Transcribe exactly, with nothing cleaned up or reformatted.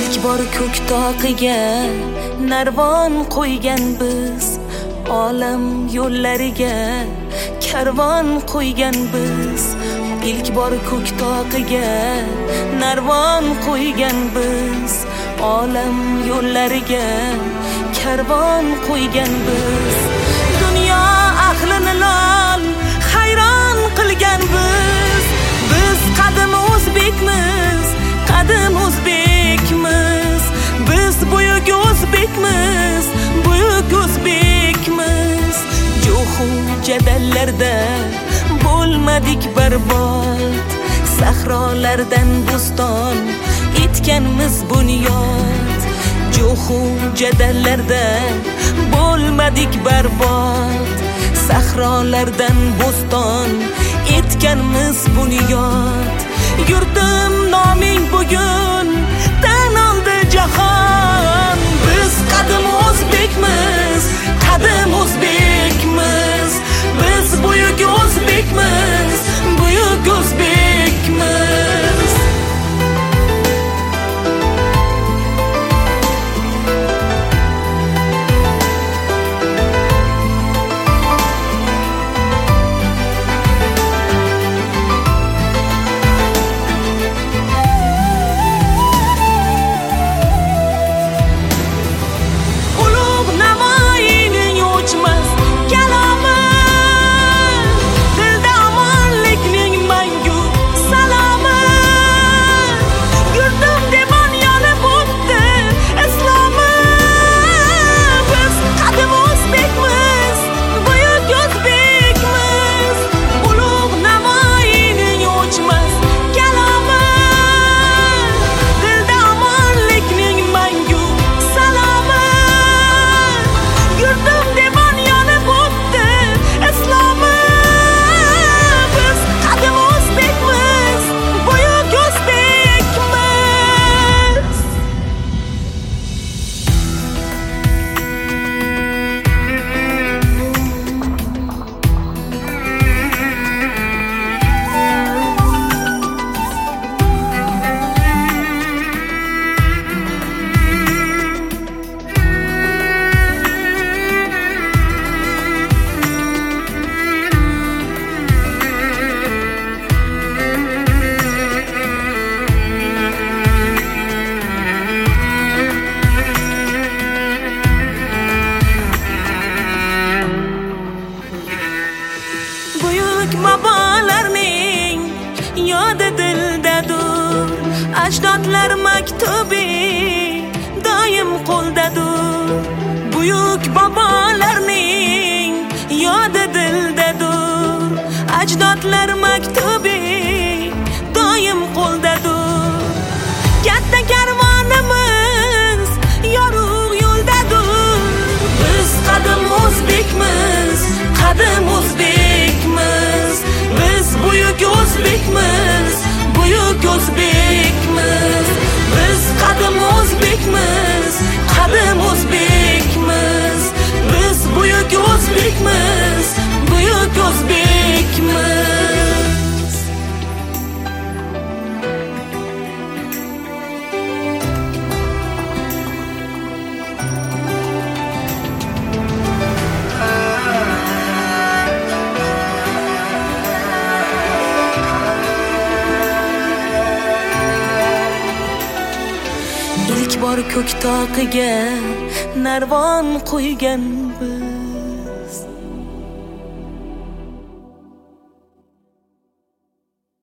ilk bor ko'k toqiga narvon qo'ygan biz, olam yo'llariga karvon qo'ygan biz. ilk bor ko'k toqiga narvon qo'ygan biz, olam yo'llariga karvon qo'ygan biz. Dunyo ahlini lol hayron qilgan biz. Biz qadim o'zbekmiz, qadim o'zbekmiz. Biz buyuk o'zbekmiz, buyuk o'zbekmiz. Juhu jadallarda bo'lmadik barbod, sahrolardan bo'ston etganmiz bunyod. Juhu jadallarda bo'lmadik barbod, sahrolardan bo'ston etganmiz bunyod. Yurtim noming bugun tan oldi jahon. Biz qadim o'zbekmiz, qadim o'zbekmiz. Biz buyuk o'zbekmiz, buyuk o'zbekmiz. Babalarning yodi dildadur, ajdodlar maktubi doim qo'ldadur. Buyuk babalarning yodi dildadur, ajdodlar maktubi doim qo'ldadur. Katta karvonimiz yorug' yo'ldadur. Biz qadim o'zbekmiz, qadim o'zbekmiz. Biz buyuk o'zbekmiz, buyuk o'zbekmiz. Biz qadim o'zbekmiz, qadim o'zbekmiz. Biz buyuk o'zbekmiz, buyuk o'zbekmiz. ilk bor ko'k toqiga narvon qo'ygan biz.